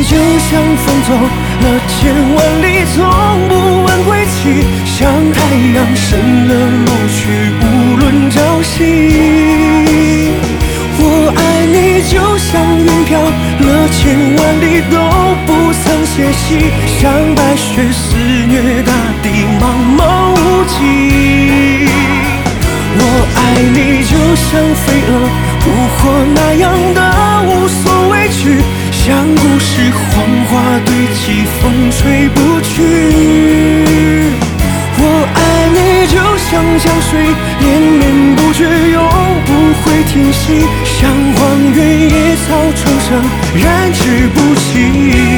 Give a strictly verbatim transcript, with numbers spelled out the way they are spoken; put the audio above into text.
就像风走了千万里，从不问归期。像太阳升了落去，无论朝夕。我爱你就像云飘了千万里，都不曾歇息。像白雪肆虐大地，茫茫无际。我爱你就像飞蛾扑火那样的无所畏惧，像故事黄花堆积，风吹不去。我爱你就像江水连绵不绝，永不会停息。像荒原野草重生，燃之不息。